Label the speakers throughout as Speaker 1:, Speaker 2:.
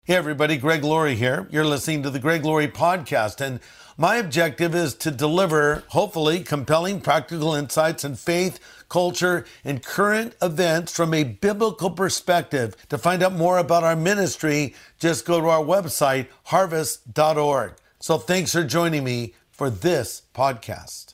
Speaker 1: Hey everybody, Greg Laurie here. You're listening to the Greg Laurie Podcast, and my objective is to deliver, hopefully, compelling practical insights in faith, culture, and current events from a biblical perspective. To find out more about our ministry, just go to our website, harvest.org. So thanks for joining me for this podcast.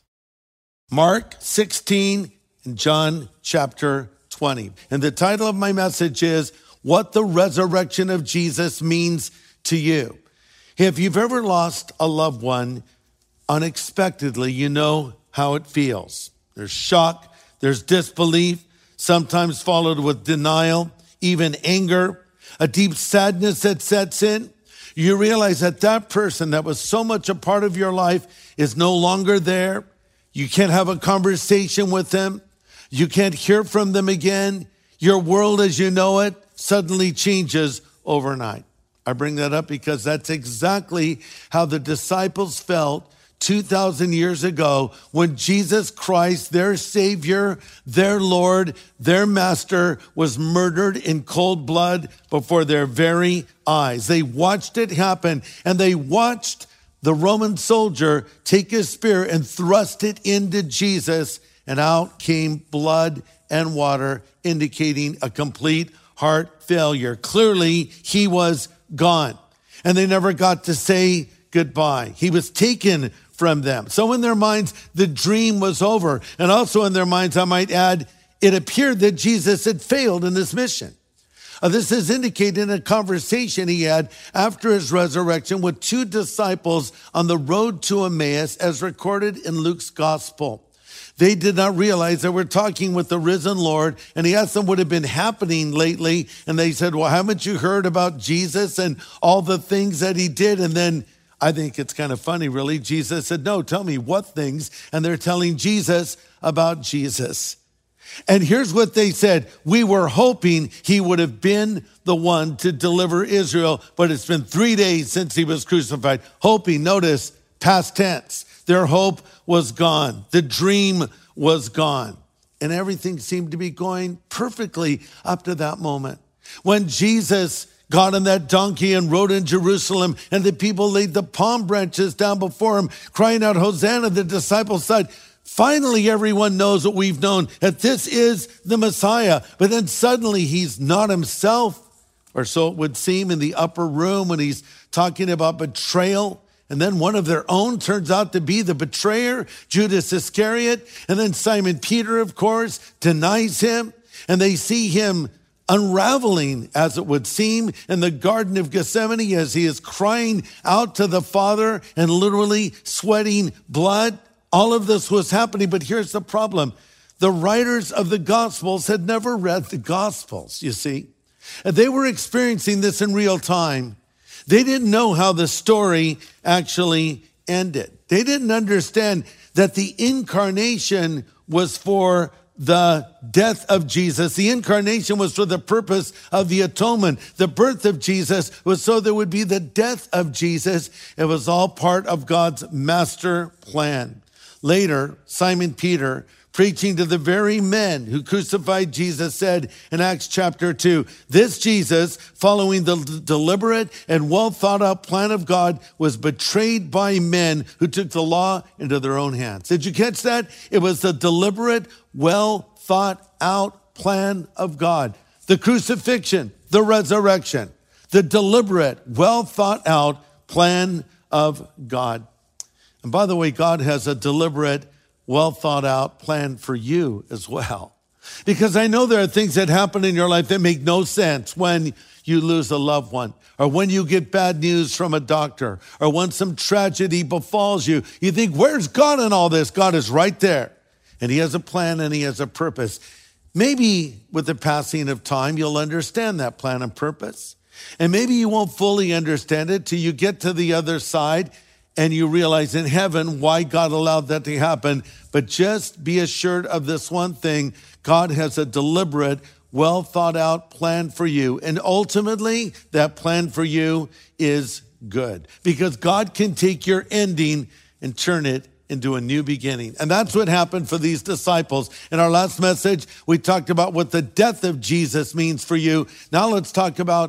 Speaker 1: Mark 16 and John chapter 20. And the title of my message is, What the Resurrection of Jesus Means to You. If you've ever lost a loved one unexpectedly, you know how it feels. There's shock, there's disbelief, sometimes followed with denial, even anger, a deep sadness that sets in. You realize that that person that was so much a part of your life is no longer there. You can't have a conversation with them. You can't hear from them again. Your world as you know it suddenly changes overnight. I bring that up because that's exactly how the disciples felt 2,000 years ago when Jesus Christ, their Savior, their Lord, their Master, was murdered in cold blood before their very eyes. They watched it happen, and they watched the Roman soldier take his spear and thrust it into Jesus, and out came blood and water, indicating a complete heart failure. Clearly, he was gone, and they never got to say goodbye. He was taken from them. So in their minds, the dream was over. And also in their minds, I might add, it appeared that Jesus had failed in his mission. This is indicated in a conversation he had after his resurrection with two disciples on the road to Emmaus, as recorded in Luke's gospel. They did not realize they were talking with the risen Lord, and he asked them what had been happening lately. And they said, well, haven't you heard about Jesus and all the things that he did? And then I think it's kind of funny, really. Jesus said, no, tell me what things? And they're telling Jesus about Jesus. And here's what they said. We were hoping he would have been the one to deliver Israel, but it's been 3 days since he was crucified. Hoping, notice, past tense. Their hope was gone. The dream was gone. And everything seemed to be going perfectly up to that moment. When Jesus got on that donkey and rode in Jerusalem, and the people laid the palm branches down before him, crying out, Hosanna, the disciples said, finally, everyone knows what we've known, that this is the Messiah. But then suddenly he's not himself, or so it would seem in the upper room when he's talking about betrayal. And then one of their own turns out to be the betrayer, Judas Iscariot. And then Simon Peter, of course, denies him. And they see him unraveling, as it would seem, in the Garden of Gethsemane as he is crying out to the Father and literally sweating blood. All of this was happening, but here's the problem. The writers of the Gospels had never read the Gospels, you see. And they were experiencing this in real time. They didn't know how the story actually ended. They didn't understand that the incarnation was for the death of Jesus. The incarnation was for the purpose of the atonement. The birth of Jesus was so there would be the death of Jesus. It was all part of God's master plan. Later, Simon Peter, preaching to the very men who crucified Jesus, said in Acts chapter 2, this Jesus, following the deliberate and well thought out plan of God, was betrayed by men who took the law into their own hands. Did you catch that? It was the deliberate, well thought out plan of God. The crucifixion, the resurrection, the deliberate, well thought out plan of God. And by the way, God has a deliberate, well thought out plan for you as well. Because I know there are things that happen in your life that make no sense when you lose a loved one, or when you get bad news from a doctor, or when some tragedy befalls you. You think, where's God in all this? God is right there. And he has a plan and he has a purpose. Maybe with the passing of time, you'll understand that plan and purpose. And maybe you won't fully understand it till you get to the other side and you realize in heaven why God allowed that to happen. But just be assured of this one thing. God has a deliberate, well thought out plan for you. And ultimately, that plan for you is good. Because God can take your ending and turn it into a new beginning. And that's what happened for these disciples. In our last message, we talked about what the death of Jesus means for you. Now let's talk about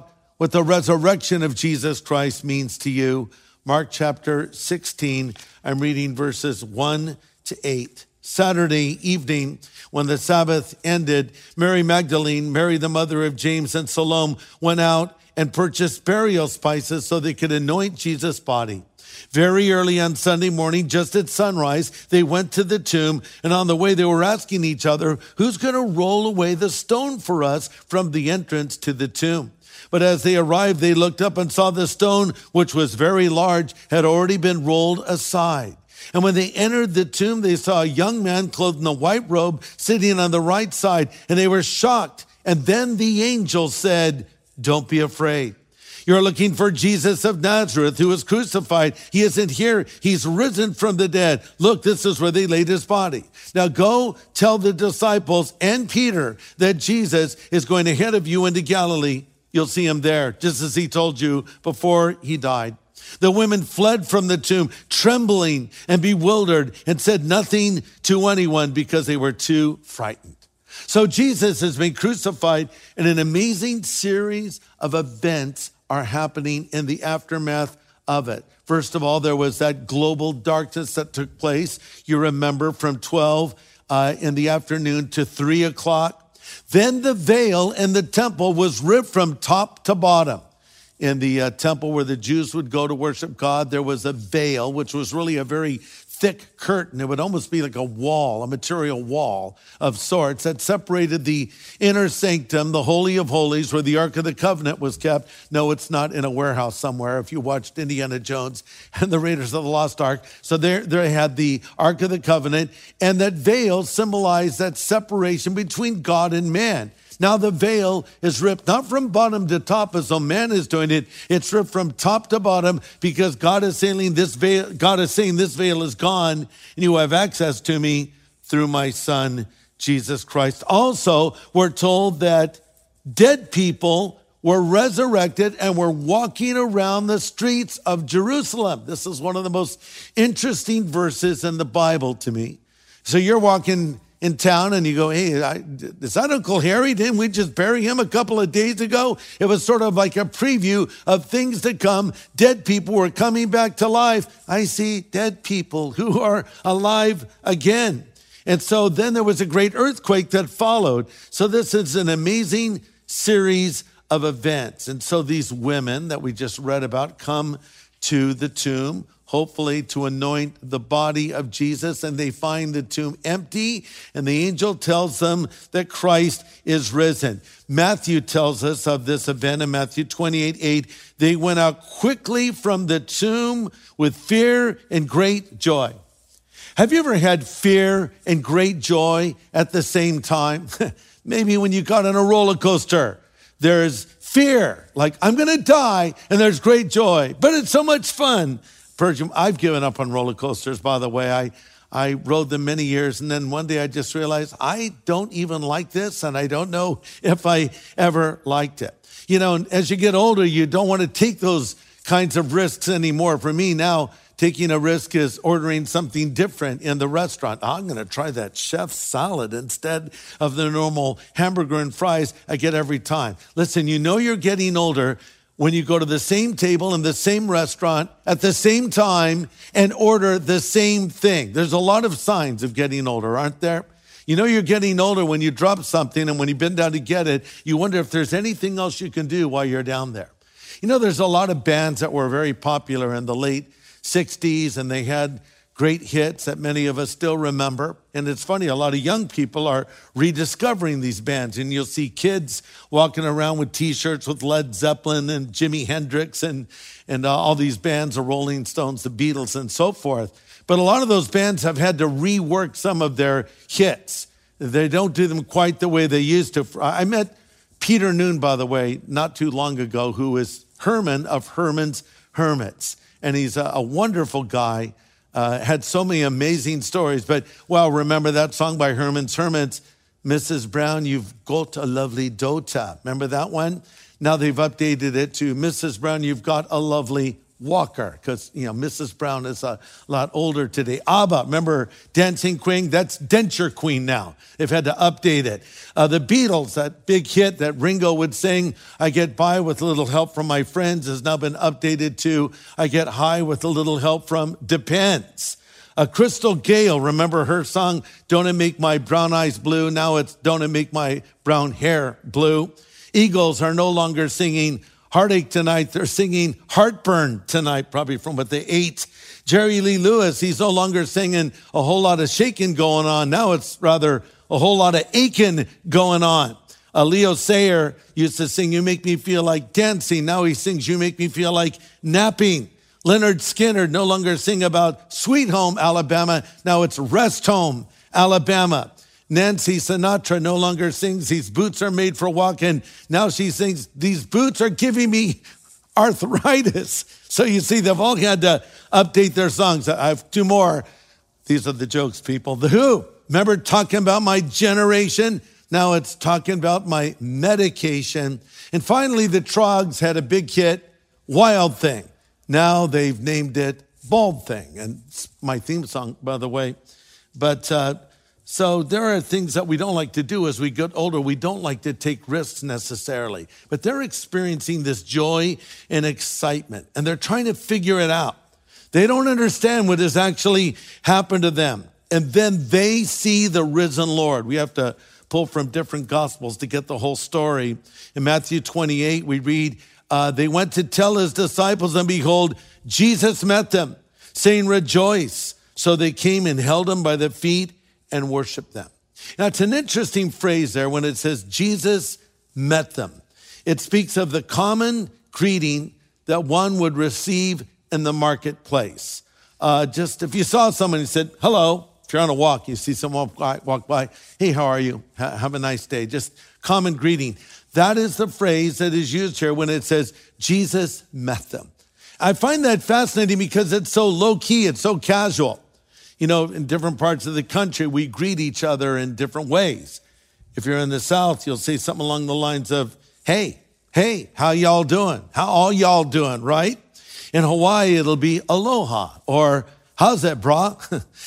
Speaker 1: what the resurrection of Jesus Christ means to you. Mark chapter 16, I'm reading verses 1 to 8. Saturday evening, when the Sabbath ended, Mary Magdalene, Mary the mother of James, and Salome went out and purchased burial spices so they could anoint Jesus' body. Very early on Sunday morning, just at sunrise, they went to the tomb, and on the way they were asking each other, who's going to roll away the stone for us from the entrance to the tomb? But as they arrived, they looked up and saw the stone, which was very large, had already been rolled aside. And when they entered the tomb, they saw a young man clothed in a white robe sitting on the right side, and they were shocked. And then the angel said, "Don't be afraid. You're looking for Jesus of Nazareth, who was crucified. He isn't here. He's risen from the dead. Look, this is where they laid his body. Now go tell the disciples and Peter that Jesus is going ahead of you into Galilee. You'll see him there, just as he told you before he died." The women fled from the tomb, trembling and bewildered, and said nothing to anyone because they were too frightened. So Jesus has been crucified, and an amazing series of events are happening in the aftermath of it. First of all, there was that global darkness that took place. You remember from 12 in the afternoon to 3 o'clock. Then the veil in the temple was ripped from top to bottom. In the temple where the Jews would go to worship God, there was a veil, which was really a very thick curtain. It would almost be like a wall, a material wall of sorts that separated the inner sanctum, the Holy of Holies, where the Ark of the Covenant was kept. No, it's not in a warehouse somewhere. If you watched Indiana Jones and the Raiders of the Lost Ark. So there had the Ark of the Covenant, and that veil symbolized that separation between God and man. Now the veil is ripped, not from bottom to top as though man is doing it. It's ripped from top to bottom because God is saying this veil is gone, and you have access to me through my son, Jesus Christ. Also, we're told that dead people were resurrected and were walking around the streets of Jerusalem. This is one of the most interesting verses in the Bible to me. So you're walking in town and you go, hey, is that Uncle Harry? Didn't we just bury him a couple of days ago? It was sort of like a preview of things to come. Dead people were coming back to life. I see dead people who are alive again. And so then there was a great earthquake that followed. So this is an amazing series of events. And so these women that we just read about come to the tomb, hopefully to anoint the body of Jesus, and they find the tomb empty, and the angel tells them that Christ is risen. Matthew tells us of this event in Matthew 28:8. They went out quickly from the tomb with fear and great joy. Have you ever had fear and great joy at the same time? Maybe when you got on a roller coaster, there's fear, like I'm going to die, and there's great joy, but it's so much fun. I've given up on roller coasters, by the way. I rode them many years, and then one day I just realized I don't even like this, and I don't know if I ever liked it. You know, as you get older, you don't want to take those kinds of risks anymore. For me now, taking a risk is ordering something different in the restaurant. I'm going to try that chef's salad instead of the normal hamburger and fries I get every time. Listen, you know you're getting older when you go to the same table in the same restaurant at the same time and order the same thing. There's a lot of signs of getting older, aren't there? You know you're getting older when you drop something, and when you bend down to get it, you wonder if there's anything else you can do while you're down there. You know, there's a lot of bands that were very popular in the late 60s, and they had great hits that many of us still remember. And it's funny, a lot of young people are rediscovering these bands, and you'll see kids walking around with T-shirts with Led Zeppelin and Jimi Hendrix and all these bands, the Rolling Stones, the Beatles, and so forth. But a lot of those bands have had to rework some of their hits. They don't do them quite the way they used to. I met Peter Noon, by the way, not too long ago, who is Herman of Herman's Hermits. And he's a wonderful guy. Had so many amazing stories. But, well, remember that song by Herman's Hermits, Mrs. Brown, You've Got a Lovely Daughter. Remember that one? Now they've updated it to Mrs. Brown, You've Got a Lovely Walker, because, Mrs. Brown is a lot older today. ABBA, remember Dancing Queen? That's Denture Queen now. They've had to update it. The Beatles, that big hit that Ringo would sing, I Get By with a Little Help from My Friends, has now been updated to I Get High with a Little Help from Depends. Crystal Gale, remember her song, Don't It Make My Brown Eyes Blue? Now it's Don't It Make My Brown Hair Blue. Eagles are no longer singing Heartache Tonight. They're singing Heartburn Tonight, probably from what they ate. Jerry Lee Lewis, he's no longer singing A Whole Lot of Shaking Going On. Now it's rather A Whole Lot of Aching Going On. Leo Sayer used to sing You Make Me Feel Like Dancing. Now he sings You Make Me Feel Like Napping. Leonard Skinner no longer sing about Sweet Home, Alabama. Now it's Rest Home, Alabama. Nancy Sinatra no longer sings These Boots Are Made for Walking. Now she sings These Boots Are Giving Me Arthritis. So you see, they've all had to update their songs. I have two more. These are the jokes, people. The Who, remember talking about my generation? Now it's talking about my medication. And finally, the Troggs had a big hit, Wild Thing. Now they've named it Bald Thing. And it's my theme song, by the way. But so there are things that we don't like to do as we get older. We don't like to take risks necessarily. But they're experiencing this joy and excitement. And they're trying to figure it out. They don't understand what has actually happened to them. And then they see the risen Lord. We have to pull from different gospels to get the whole story. In Matthew 28, we read, they went to tell his disciples, and behold, Jesus met them, saying, rejoice. So they came and held him by the feet and worshiped them. Now, it's an interesting phrase there when it says Jesus met them. It speaks of the common greeting that one would receive in the marketplace. Just if you saw someone and said, hello, if you're on a walk, you see someone walk by, hey, how are you? Have a nice day. Just common greeting. That is the phrase that is used here when it says Jesus met them. I find that fascinating because it's so low key, it's so casual. In different parts of the country, we greet each other in different ways. If you're in the South, you'll say something along the lines of, hey, how y'all doing? How all y'all doing, right? In Hawaii, it'll be aloha, or how's that, brah?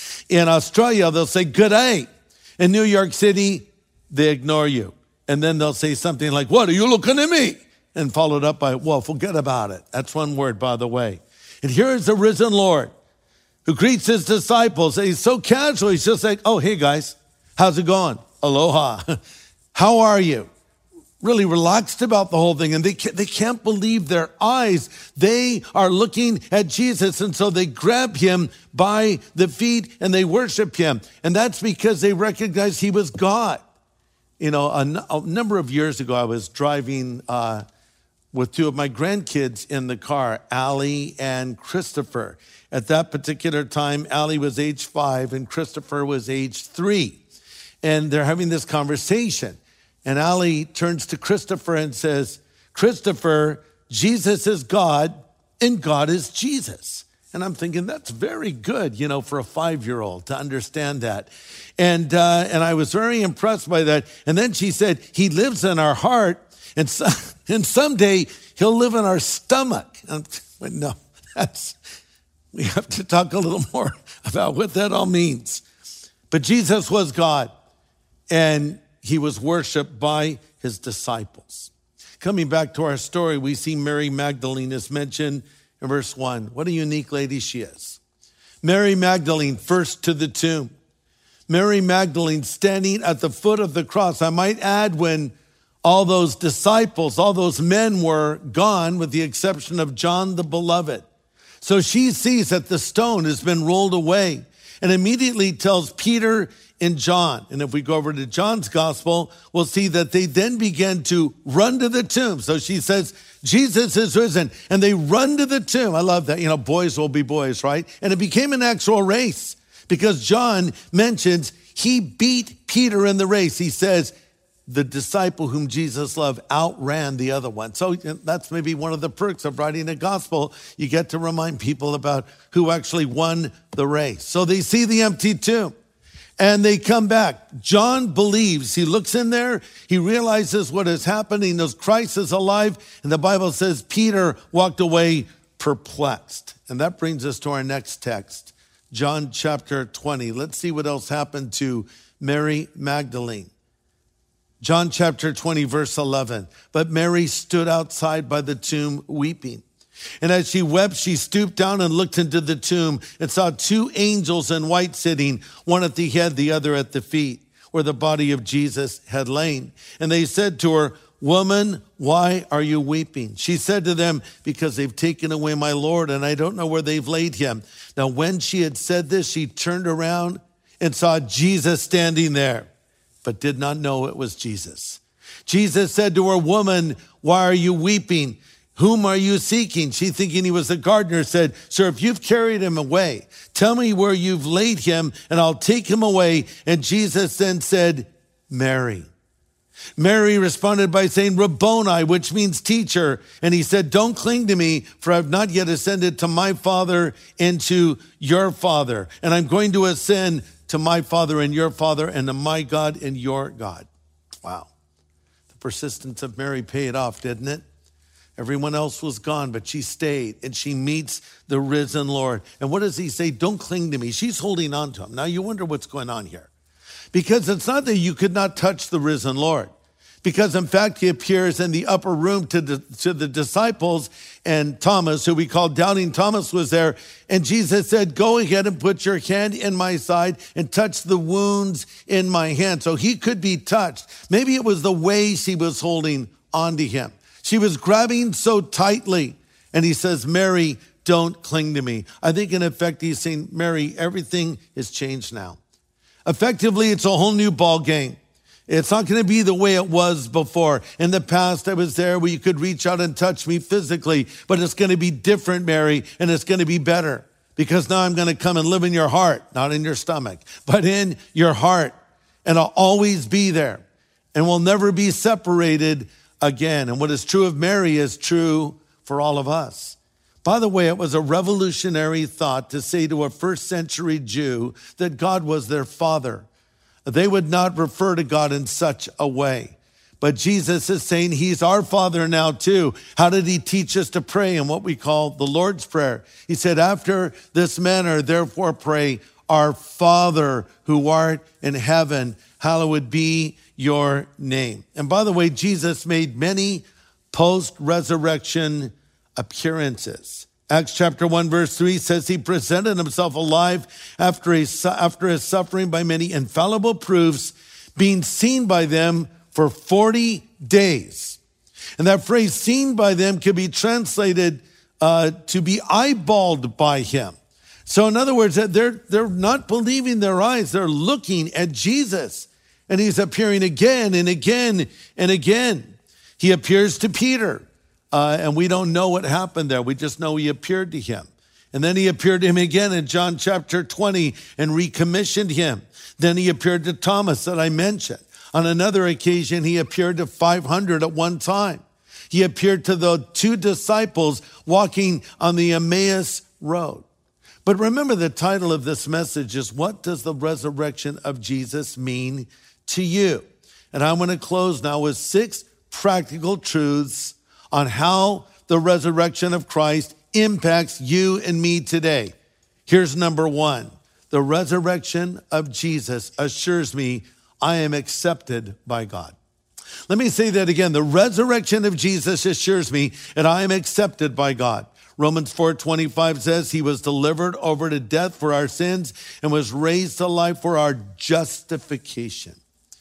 Speaker 1: In Australia, they'll say good day. In New York City, they ignore you. And then they'll say something like, what, are you looking at me? And followed up by, well, forget about it. That's one word, by the way. And here is the risen Lord who greets his disciples. He's so casual. He's just like, oh, hey, guys, how's it going? Aloha. How are you? Really relaxed about the whole thing. And they can't believe their eyes. They are looking at Jesus. And so they grab him by the feet and they worship him. And that's because they recognize he was God. A number of years ago, I was driving with two of my grandkids in the car, Allie and Christopher. At that particular time, Allie was age 5 and Christopher was age 3. And they're having this conversation. And Allie turns to Christopher and says, Christopher, Jesus is God and God is Jesus. And I'm thinking, that's very good, for a 5-year-old to understand that. And I was very impressed by that. And then she said, he lives in our heart, and someday he'll live in our stomach. But no, we have to talk a little more about what that all means. But Jesus was God, and he was worshiped by his disciples. Coming back to our story, we see Mary Magdalene is mentioned in verse 1. What a unique lady she is. Mary Magdalene, first to the tomb. Mary Magdalene standing at the foot of the cross. I might add, when all those disciples, all those men were gone, with the exception of John the Beloved. So she sees that the stone has been rolled away and immediately tells Peter and John. And if we go over to John's gospel, we'll see that they then began to run to the tomb. So she says, Jesus is risen. And they run to the tomb. I love that. Boys will be boys, right? And it became an actual race because John mentions he beat Peter in the race. He says, the disciple whom Jesus loved outran the other one. So that's maybe one of the perks of writing a gospel. You get to remind people about who actually won the race. So they see the empty tomb and they come back. John believes. He looks in there. He realizes what is happening. He knows Christ is alive. And the Bible says Peter walked away perplexed. And that brings us to our next text, John chapter 20. Let's see what else happened to Mary Magdalene. John chapter 20, verse 11. But Mary stood outside by the tomb weeping. And as she wept, she stooped down and looked into the tomb and saw two angels in white sitting, one at the head, the other at the feet, where the body of Jesus had lain. And they said to her, "Woman, why are you weeping?" She said to them, "Because they've taken away my Lord, and I don't know where they've laid him." Now, when she had said this, she turned around and saw Jesus standing there, but did not know it was Jesus. Jesus said to her, "Woman, why are you weeping? Whom are you seeking?" She, thinking he was the gardener, said, "Sir, if you've carried him away, tell me where you've laid him, and I'll take him away." And Jesus then said, "Mary." Mary responded by saying, "Rabboni," which means teacher. And he said, "Don't cling to me, for I've not yet ascended to my Father and to your Father. And I'm going to ascend to my Father and your Father, and to my God and your God." Wow. The persistence of Mary paid off, didn't it? Everyone else was gone, but she stayed, and she meets the risen Lord. And what does he say? Don't cling to me. She's holding on to him. Now you wonder what's going on here. Because it's not that you could not touch the risen Lord. Because in fact, he appears in the upper room to the disciples, and Thomas, who we call Doubting Thomas, was there. And Jesus said, "Go ahead and put your hand in my side and touch the wounds in my hand." So he could be touched. Maybe it was the way she was holding on to him. She was grabbing so tightly. And he says, "Mary, don't cling to me." I think in effect, he's saying, "Mary, everything has changed now." Effectively, it's a whole new ball game. It's not going to be the way it was before. In the past, I was there where you could reach out and touch me physically, but it's going to be different, Mary, and it's going to be better, because now I'm going to come and live in your heart, not in your stomach, but in your heart. And I'll always be there, and we'll never be separated again. And what is true of Mary is true for all of us. By the way, it was a revolutionary thought to say to a first century Jew that God was their father. They would not refer to God in such a way. But Jesus is saying he's our Father now too. How did he teach us to pray in what we call the Lord's Prayer? He said, "After this manner, therefore pray, our Father who art in heaven, hallowed be your name." And by the way, Jesus made many post-resurrection appearances. Acts chapter 1, verse 3 says he presented himself alive after his suffering by many infallible proofs, being seen by them for 40 days. And that phrase, "seen by them," could be translated to be eyeballed by him. So in other words, they're not believing their eyes. They're looking at Jesus. And he's appearing again and again and again. He appears to Peter. And we don't know what happened there. We just know he appeared to him. And then he appeared to him again in John chapter 20 and recommissioned him. Then he appeared to Thomas that I mentioned. On another occasion, he appeared to 500 at one time. He appeared to the two disciples walking on the Emmaus road. But remember, the title of this message is, "What does the resurrection of Jesus mean to you?" And I'm going to close now with 6 practical truths on how the resurrection of Christ impacts you and me today. Here's number 1. The resurrection of Jesus assures me I am accepted by God. Let me say that again. The resurrection of Jesus assures me that I am accepted by God. Romans 4:25 says he was delivered over to death for our sins and was raised to life for our justification.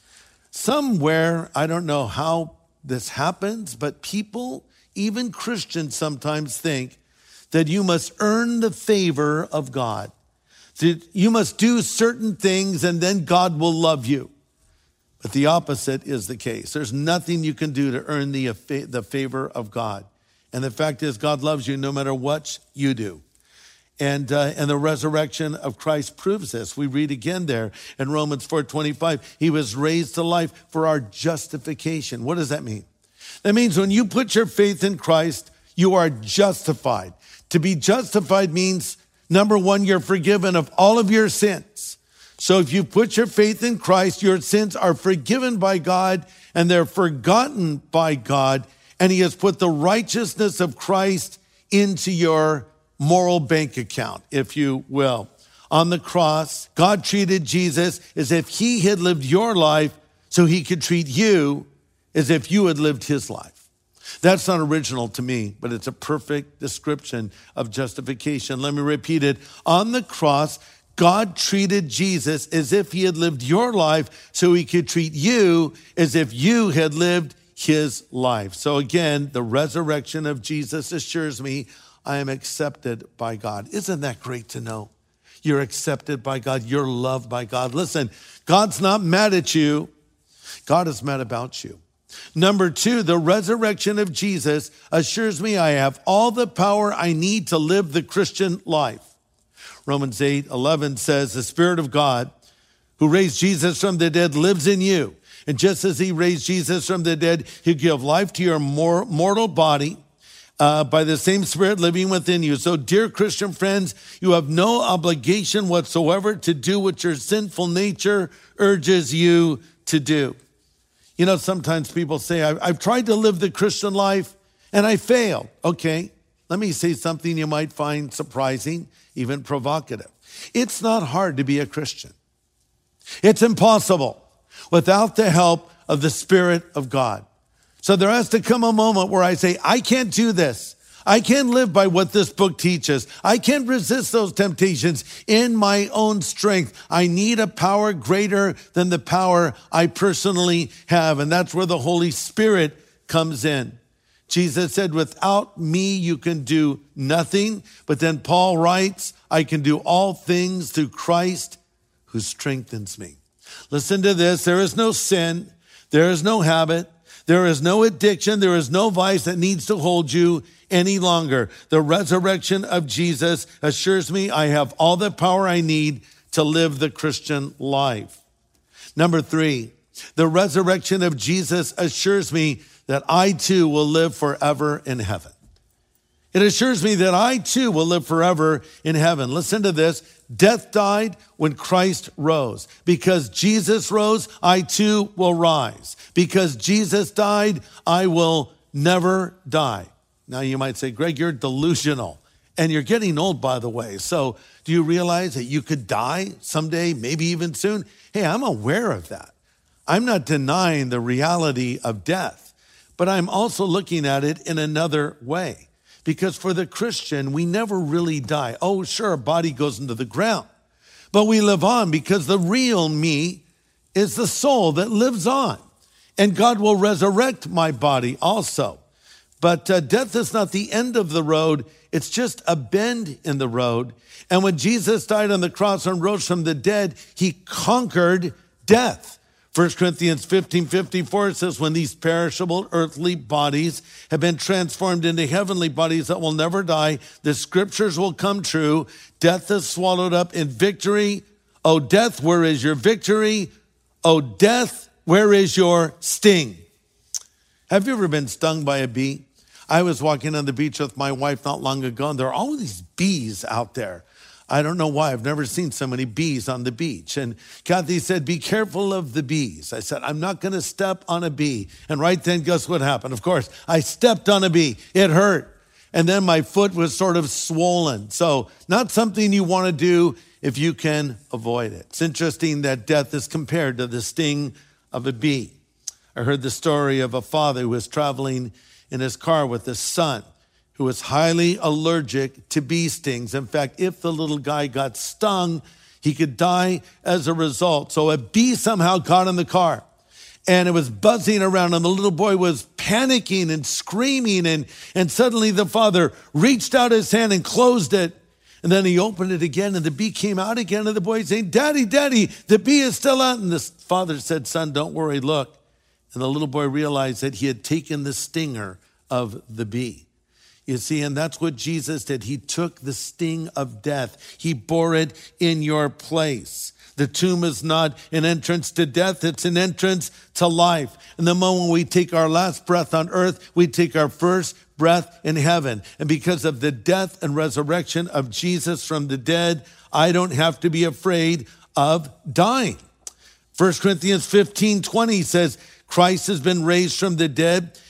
Speaker 1: Somewhere, I don't know how this happens, but people, even Christians, sometimes think that you must earn the favor of God. That you must do certain things and then God will love you. But the opposite is the case. There's nothing you can do to earn the favor of God. And the fact is, God loves you no matter what you do. And the resurrection of Christ proves this. We read again there in Romans 4:25, he was raised to life for our justification. What does that mean? That means when you put your faith in Christ, you are justified. To be justified means, number 1, you're forgiven of all of your sins. So if you put your faith in Christ, your sins are forgiven by God and they're forgotten by God. And he has put the righteousness of Christ into your moral bank account, if you will. On the cross, God treated Jesus as if he had lived your life so he could treat you as if you had lived his life. That's not original to me, but it's a perfect description of justification. Let me repeat it. On the cross, God treated Jesus as if he had lived your life so he could treat you as if you had lived his life. So again, the resurrection of Jesus assures me I am accepted by God. Isn't that great to know? You're accepted by God. You're loved by God. Listen, God's not mad at you. God is mad about you. Number two, the resurrection of Jesus assures me I have all the power I need to live the Christian life. Romans 8:11 says, the Spirit of God who raised Jesus from the dead lives in you. And just as he raised Jesus from the dead, he'll give life to your mortal body by the same Spirit living within you. So, dear Christian friends, you have no obligation whatsoever to do what your sinful nature urges you to do. You know, sometimes people say, I've tried to live the Christian life and I failed. Okay, let me say something you might find surprising, even provocative. It's not hard to be a Christian. It's impossible without the help of the Spirit of God. So there has to come a moment where I say, I can't do this. I can't live by what this book teaches. I can't resist those temptations in my own strength. I need a power greater than the power I personally have. And that's where the Holy Spirit comes in. Jesus said, without me, you can do nothing. But then Paul writes, I can do all things through Christ who strengthens me. Listen to this. There is no sin. There is no habit. There is no addiction. There is no vice that needs to hold you any longer. The resurrection of Jesus assures me I have all the power I need to live the Christian life. Number three, the resurrection of Jesus assures me that I too will live forever in heaven. It assures me that I too will live forever in heaven. Listen to this. Death died when Christ rose. Because Jesus rose, I too will rise. Because Jesus died, I will never die. Now you might say, Greg, you're delusional. And you're getting old, by the way. So do you realize that you could die someday, maybe even soon? Hey, I'm aware of that. I'm not denying the reality of death, but I'm also looking at it in another way. Because for the Christian, we never really die. Oh, sure, a body goes into the ground, but we live on because the real me is the soul that lives on. And God will resurrect my body also. But death is not the end of the road. It's just a bend in the road. And when Jesus died on the cross and rose from the dead, he conquered death. 1 Corinthians 15:54 says, when these perishable earthly bodies have been transformed into heavenly bodies that will never die, the scriptures will come true. Death is swallowed up in victory. O death, where is your victory? O death, where is your sting? Have you ever been stung by a bee? I was walking on the beach with my wife not long ago, and there are all these bees out there. I don't know why. I've never seen so many bees on the beach. And Kathy said, be careful of the bees. I said, I'm not going to step on a bee. And right then, guess what happened? Of course, I stepped on a bee. It hurt. And then my foot was sort of swollen. So not something you want to do if you can avoid it. It's interesting that death is compared to the sting of a bee. I heard the story of a father who was traveling in his car with his son, who was highly allergic to bee stings. In fact, if the little guy got stung, he could die as a result. So a bee somehow got in the car and it was buzzing around and the little boy was panicking and screaming. And suddenly the father reached out his hand and closed it. And then he opened it again and the bee came out again. And the boy saying, Daddy, Daddy, the bee is still out. And the father said, son, don't worry, look. And the little boy realized that he had taken the stinger of the bee. You see, and that's what Jesus did. He took the sting of death. He bore it in your place. The tomb is not an entrance to death. It's an entrance to life. And the moment we take our last breath on earth, we take our first breath in heaven. And because of the death and resurrection of Jesus from the dead, I don't have to be afraid of dying. 1 Corinthians 15:20 says, Christ has been raised from the dead,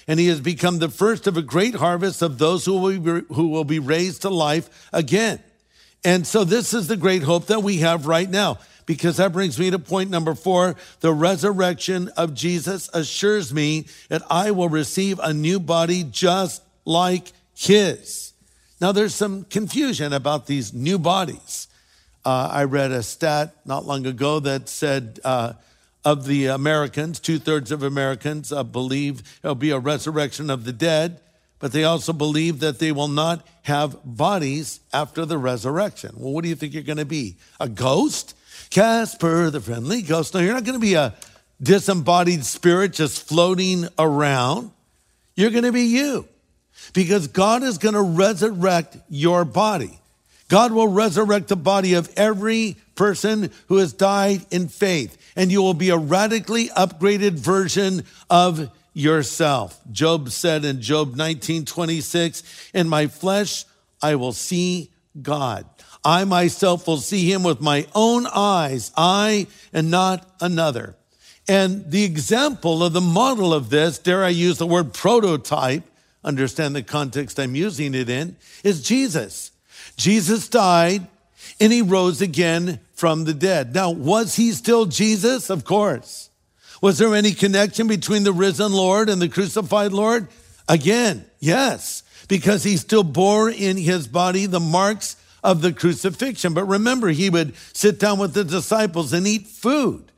Speaker 1: and he has become the first of a great harvest of those who will be raised to life again. And so this is the great hope that we have right now, because that brings me to point number 4. The resurrection of Jesus assures me that I will receive a new body just like his. Now, there's some confusion about these new bodies. I read a stat not long ago that said of the Americans, 2/3 of Americans believe there'll be a resurrection of the dead, but they also believe that they will not have bodies after the resurrection. Well, what do you think you're going to be? A ghost? Casper, the friendly ghost. No, you're not going to be a disembodied spirit just floating around. You're going to be you, because God is going to resurrect your body. God will resurrect the body of every person who has died in faith, and you will be a radically upgraded version of yourself. Job said in Job 19:26, in my flesh I will see God. I myself will see him with my own eyes, I and not another. And the example of the model of this, dare I use the word prototype, understand the context I'm using it in, is Jesus. Jesus died and he rose again from the dead. Now, was he still Jesus? Of course. Was there any connection between the risen Lord and the crucified Lord? Again, yes, because he still bore in his body the marks of the crucifixion. But remember, he would sit down with the disciples and eat food,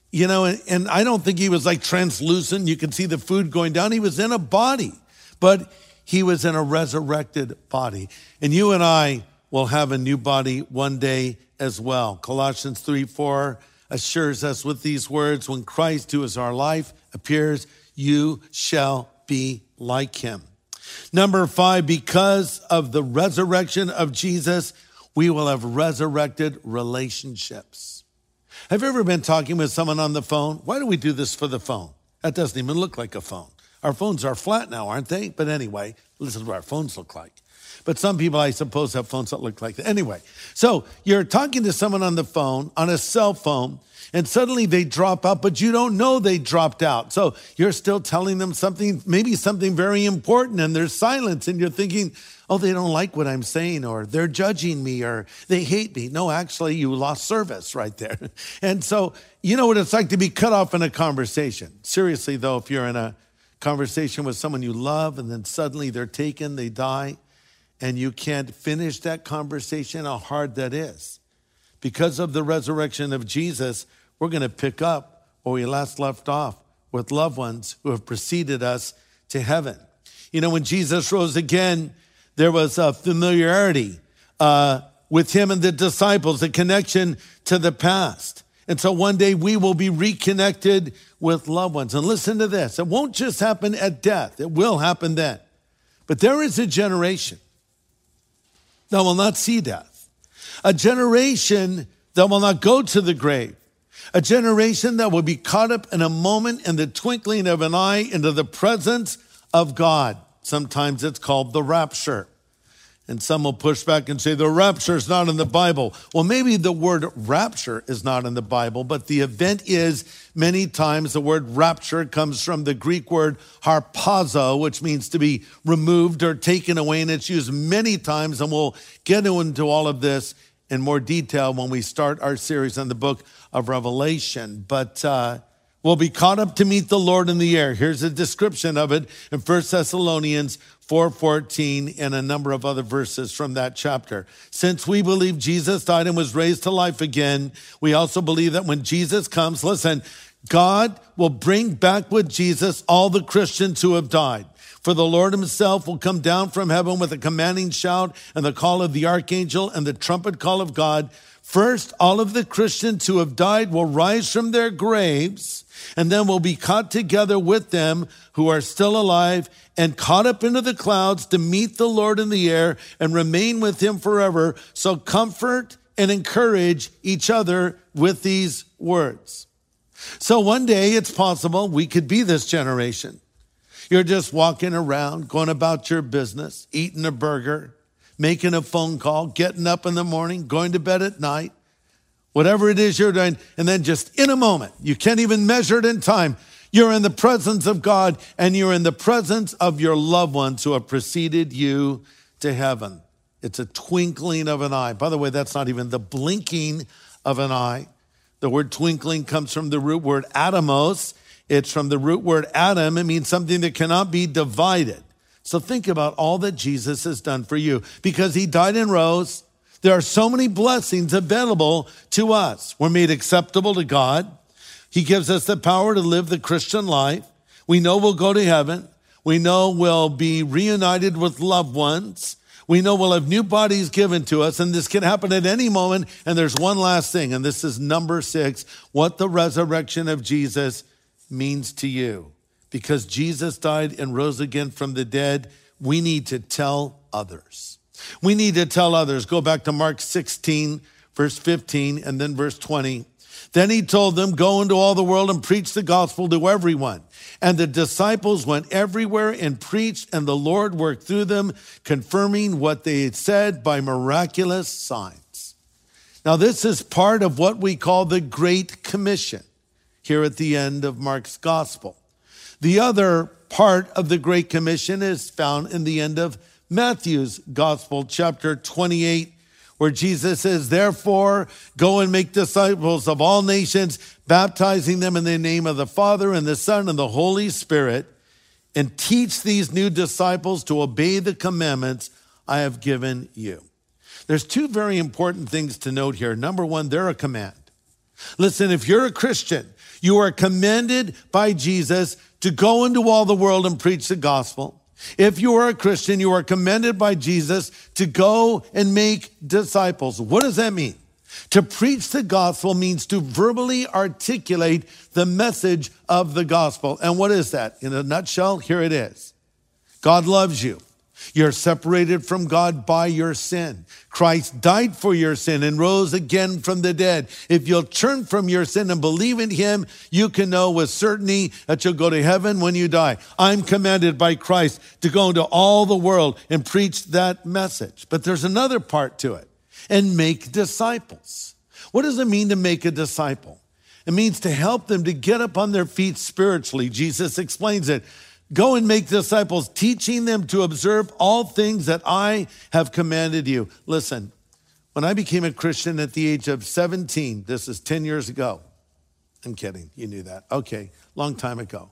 Speaker 1: and I don't think he was like translucent. You could see the food going down. He was in a body, but he was in a resurrected body. And you and I will have a new body one day as well. Colossians 3:4 assures us with these words, when Christ, who is our life, appears, you shall be like him. Number 5, because of the resurrection of Jesus, we will have resurrected relationships. Have you ever been talking with someone on the phone? Why do we do this for the phone? That doesn't even look like a phone. Our phones are flat now, aren't they? But anyway, this is what our phones look like. But some people, I suppose, have phones that look like that. Anyway, so you're talking to someone on the phone, on a cell phone, and suddenly they drop out, but you don't know they dropped out. So you're still telling them something, maybe something very important, and there's silence, and you're thinking, oh, they don't like what I'm saying, or they're judging me, or they hate me. No, actually, you lost service right there. And so you know what it's like to be cut off in a conversation. Seriously, though, if you're in a conversation with someone you love, and then suddenly they're taken, they die, and you can't finish that conversation, how hard that is. Because of the resurrection of Jesus, we're going to pick up where we last left off with loved ones who have preceded us to heaven. When Jesus rose again, there was a familiarity with him and the disciples, a connection to the past. And so one day we will be reconnected with loved ones. And listen to this. It won't just happen at death. It will happen then. But there is a generation that will not see death, a generation that will not go to the grave, a generation that will be caught up in a moment, in the twinkling of an eye, into the presence of God. Sometimes it's called the rapture. And some will push back and say the rapture is not in the Bible. Well, maybe the word rapture is not in the Bible, but the event is. Many times the word rapture comes from the Greek word harpazo, which means to be removed or taken away. And it's used many times. And we'll get into all of this in more detail when we start our series on the book of Revelation. But we'll be caught up to meet the Lord in the air. Here's a description of it in 1 Thessalonians 4:14 and a number of other verses from that chapter. Since we believe Jesus died and was raised to life again, we also believe that when Jesus comes, listen, God will bring back with Jesus all the Christians who have died. For the Lord himself will come down from heaven with a commanding shout and the call of the archangel and the trumpet call of God. First, all of the Christians who have died will rise from their graves, and then will be caught together with them who are still alive and caught up into the clouds to meet the Lord in the air and remain with him forever. So comfort and encourage each other with these words. So one day it's possible we could be this generation. You're just walking around, going about your business, eating a burger, making a phone call, getting up in the morning, going to bed at night, whatever it is you're doing. And then just in a moment, you can't even measure it in time, You're in the presence of God, and you're in the presence of your loved ones who have preceded you to heaven. It's a twinkling of an eye. By the way, that's not even the blinking of an eye. The word twinkling comes from the root word atomos. It's from the root word atom. It means something that cannot be divided. So think about all that Jesus has done for you. Because he died and rose, there are so many blessings available to us. We're made acceptable to God. He gives us the power to live the Christian life. We know we'll go to heaven. We know we'll be reunited with loved ones. We know we'll have new bodies given to us, and this can happen at any moment. And there's one last thing, and this is number 6, what the resurrection of Jesus means to you. Because Jesus died and rose again from the dead, we need to tell others. We need to tell others. Go back to Mark 16, verse 15, and then verse 20. Then he told them, go into all the world and preach the gospel to everyone. And the disciples went everywhere and preached, and the Lord worked through them, confirming what they had said by miraculous signs. Now, this is part of what we call the Great Commission here at the end of Mark's gospel. The other part of the Great Commission is found in the end of Matthew's gospel, chapter 28, where Jesus says, therefore, go and make disciples of all nations, baptizing them in the name of the Father and the Son and the Holy Spirit, and teach these new disciples to obey the commandments I have given you. There's 2 very important things to note here. Number 1, they're a command. Listen, if you're a Christian, you are commanded by Jesus to go into all the world and preach the gospel. If you are a Christian, you are commanded by Jesus to go and make disciples. What does that mean? To preach the gospel means to verbally articulate the message of the gospel. And what is that? In a nutshell, here it is. God loves you. You're separated from God by your sin. Christ died for your sin and rose again from the dead. If you'll turn from your sin and believe in him, you can know with certainty that you'll go to heaven when you die. I'm commanded by Christ to go into all the world and preach that message. But there's another part to it, and make disciples. What does it mean to make a disciple? It means to help them to get up on their feet spiritually. Jesus explains it. Go and make disciples, teaching them to observe all things that I have commanded you. Listen, when I became a Christian at the age of 17, this is 10 years ago. I'm kidding, you knew that. Okay, long time ago.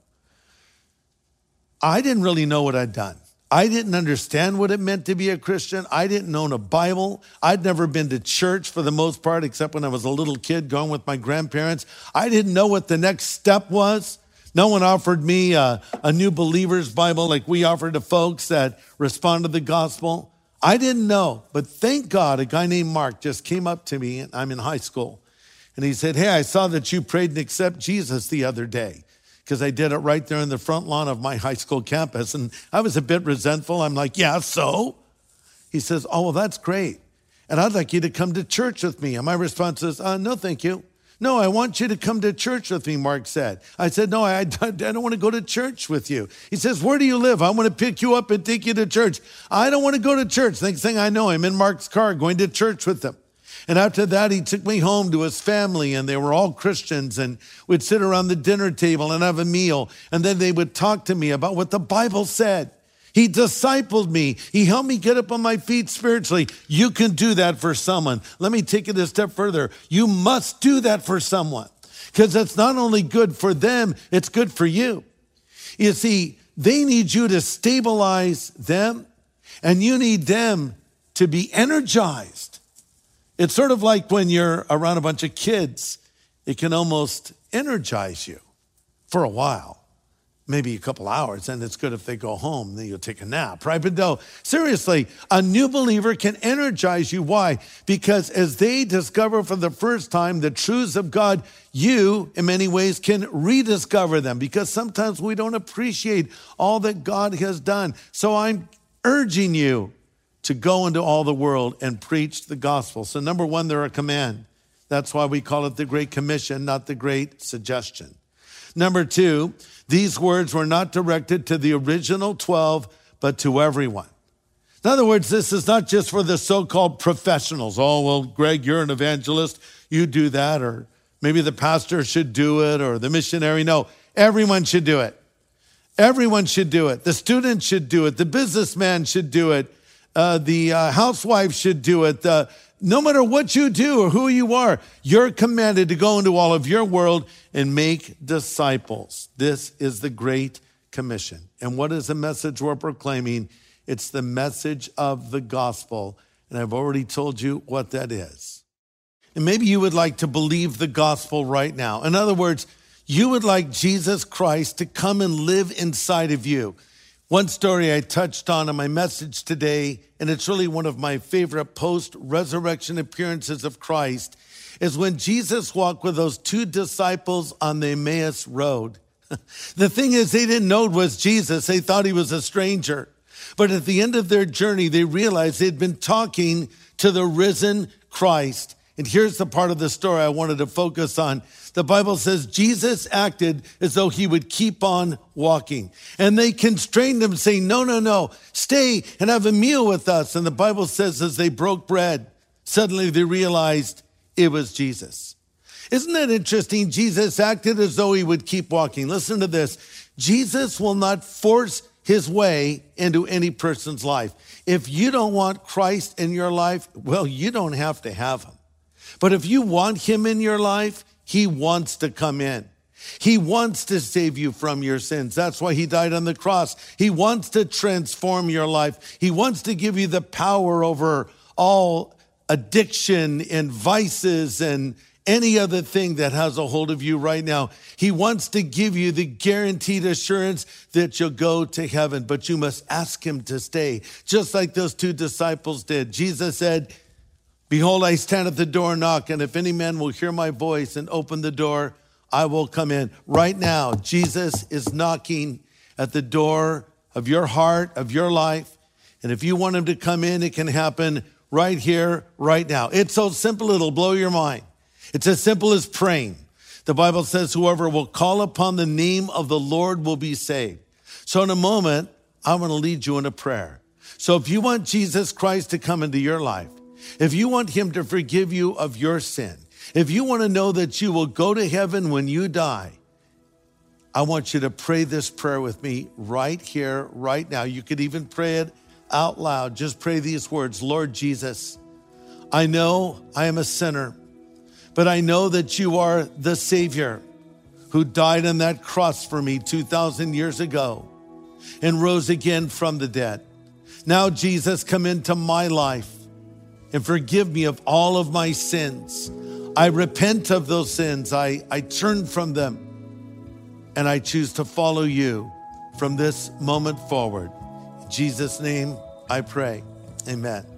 Speaker 1: I didn't really know what I'd done. I didn't understand what it meant to be a Christian. I didn't own a Bible. I'd never been to church for the most part, except when I was a little kid going with my grandparents. I didn't know what the next step was. No one offered me a New Believer's Bible like we offer to folks that respond to the gospel. I didn't know, but thank God a guy named Mark just came up to me, and I'm in high school, and he said, hey, I saw that you prayed and accepted Jesus the other day, because I did it right there in the front lawn of my high school campus, and I was a bit resentful. I'm like, yeah, so? He says, oh, well, that's great, and I'd like you to come to church with me. And my response is, no, thank you. No, I want you to come to church with me, Mark said. I said, no, I don't want to go to church with you. He says, where do you live? I want to pick you up and take you to church. I don't want to go to church. Next thing I know, I'm in Mark's car going to church with him. And after that, he took me home to his family, and they were all Christians, and we'd sit around the dinner table and have a meal. And then they would talk to me about what the Bible said. He discipled me. He helped me get up on my feet spiritually. You can do that for someone. Let me take it a step further. You must do that for someone, because it's not only good for them, it's good for you. You see, they need you to stabilize them, and you need them to be energized. It's sort of like when you're around a bunch of kids, it can almost energize you for a while. Maybe a couple hours, and it's good if they go home, then you'll take a nap, right? But no, seriously, a new believer can energize you. Why? Because as they discover for the first time the truths of God, you, in many ways, can rediscover them, because sometimes we don't appreciate all that God has done. So I'm urging you to go into all the world and preach the gospel. So number 1, they're a command. That's why we call it the Great Commission, not the Great Suggestion. Number 2, these words were not directed to the original 12, but to everyone. In other words, this is not just for the so-called professionals. Oh, well, Greg, you're an evangelist. You do that. Or maybe the pastor should do it, or the missionary. No, Everyone should do it. Everyone should do it. The student should do it. The businessman should do it. The housewife should do it. No matter what you do or who you are, you're commanded to go into all of your world and make disciples. This is the Great Commission. And what is the message we're proclaiming? It's the message of the gospel. And I've already told you what that is. And maybe you would like to believe the gospel right now. In other words, you would like Jesus Christ to come and live inside of you. One story I touched on in my message today, and it's really one of my favorite post-resurrection appearances of Christ, is when Jesus walked with those two disciples on the Emmaus Road. The thing is, they didn't know it was Jesus. They thought he was a stranger. But at the end of their journey, they realized they'd been talking to the risen Christ. And here's the part of the story I wanted to focus on. The Bible says Jesus acted as though he would keep on walking. And they constrained him, saying, no, stay and have a meal with us. And the Bible says as they broke bread, suddenly they realized it was Jesus. Isn't that interesting? Jesus acted as though he would keep walking. Listen to this. Jesus will not force his way into any person's life. If you don't want Christ in your life, well, you don't have to have him. But if you want him in your life, he wants to come in. He wants to save you from your sins. That's why he died on the cross. He wants to transform your life. He wants to give you the power over all addiction and vices and any other thing that has a hold of you right now. He wants to give you the guaranteed assurance that you'll go to heaven, but you must ask him to stay, just like those two disciples did. Jesus said, behold, I stand at the door and knock, and if any man will hear my voice and open the door, I will come in. Right now, Jesus is knocking at the door of your heart, of your life. And if you want him to come in, it can happen right here, right now. It's so simple, it'll blow your mind. It's as simple as praying. The Bible says whoever will call upon the name of the Lord will be saved. So in a moment, I want to lead you in a prayer. So if you want Jesus Christ to come into your life, if you want him to forgive you of your sin, if you want to know that you will go to heaven when you die, I want you to pray this prayer with me right here, right now. You could even pray it out loud. Just pray these words. Lord Jesus, I know I am a sinner, but I know that you are the Savior who died on that cross for me 2,000 years ago and rose again from the dead. Now, Jesus, come into my life and forgive me of all of my sins. I repent of those sins. I turn from them, and I choose to follow you from this moment forward. In Jesus' name, I pray. Amen.